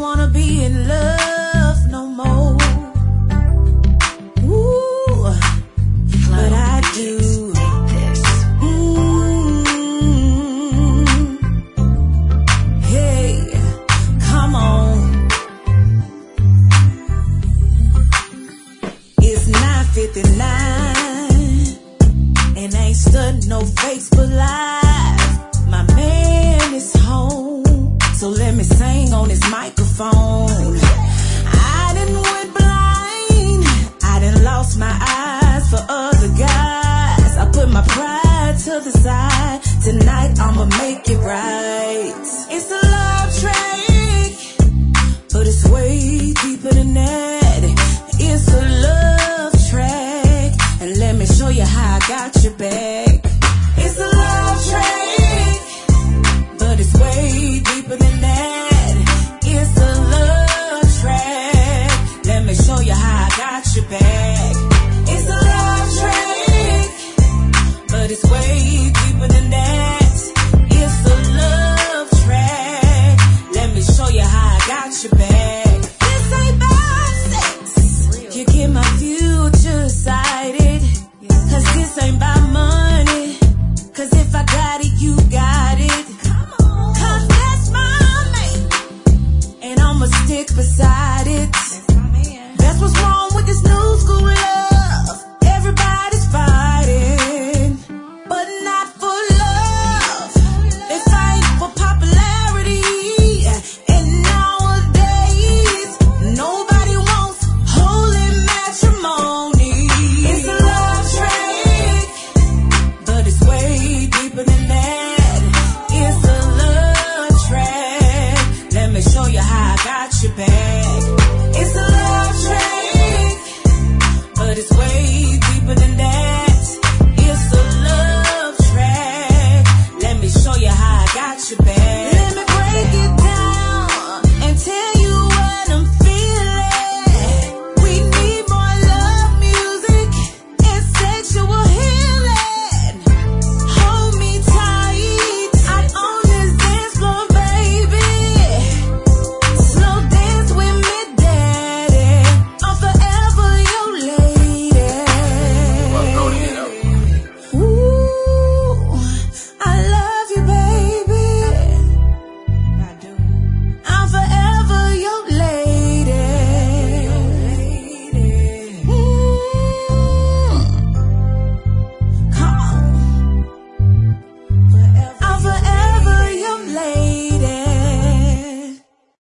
wanna be in love no more. Ooh, but I do. Hey, come on. It's 9:59 and ain't studying no Facebook Live. My man is home, so let me sing on his microphone. I done went blind, I done lost my eyes for other guys. I put my pride to the side, tonight I'ma make it right. It's a love track, but it's way deeper than that. It's a love track, and let me show you how I got your back. It's a love track, but it's way deeper than that. It's a love track, let me show you how I got your back. It's a love track, but it's way deeper than that. It's a love track, let me show you how I got your back. This ain't about sex, you get my future excited, cause this ain't about money, cause if I got it, you got it. Cause that's my man, and I'ma stick beside it. That's what's wrong with this new school love. Everybody's fighting, but not for love. They fight for popularity, and nowadays nobody wants holy matrimony. It's a love track, but it's way deeper than that. It's a love track, let me show you how I got your back. It's a love track, but it's way deeper than that. It's a love track, let me show you how I got your back.